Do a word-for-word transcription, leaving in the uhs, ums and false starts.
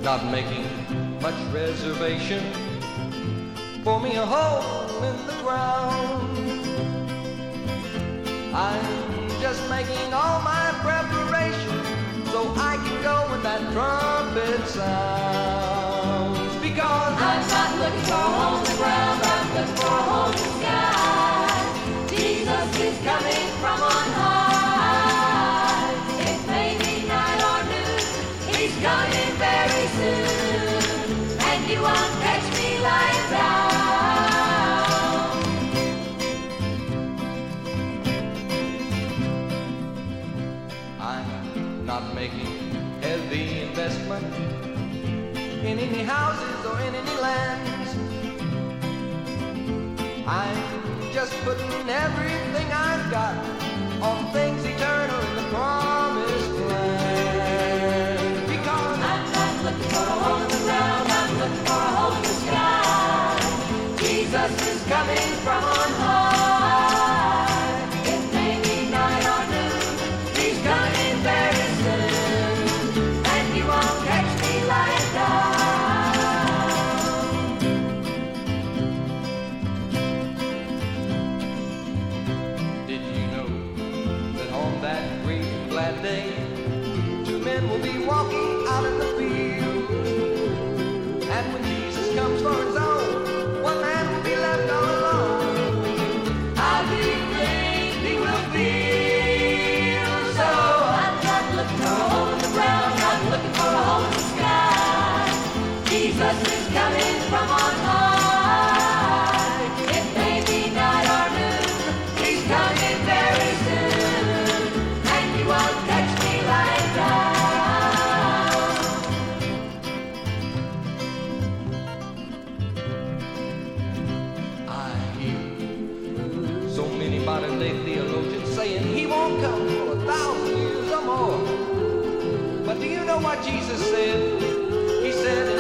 not making much reservation for me a hole in the ground. I'm just making all my preparation so I can go when that trumpet sounds. Because I'm not looking for a hole in the ground, I'm looking for a hole in the sky. Jesus is coming from on high. It may be night or noon, he's coming very soon, and you won't catch me lying down. I'm not making heavy investment in any houses or in any lands. I'm just putting everything I've got on things eternal in the promised land. Because I'm not looking for a hole in the ground, I'm looking for a hole in the sky. Jesus is coming from on high. It may be night or noon, he's coming very soon, and you won't catch me lying down. did you know that on that great glad day, two men will be walking out in the field? And when Jesus comes for his own, one man will be left all alone. How do you think he will feel? So I'm not looking for a hole in the ground, I'm looking for a hole in the sky. Jesus is coming from on high. It may be night or noon, he's coming very soon, and you won't catch me lying down. I hear so many modern day theologians saying he won't come for a thousand years or more. But do you know what Jesus said? He said,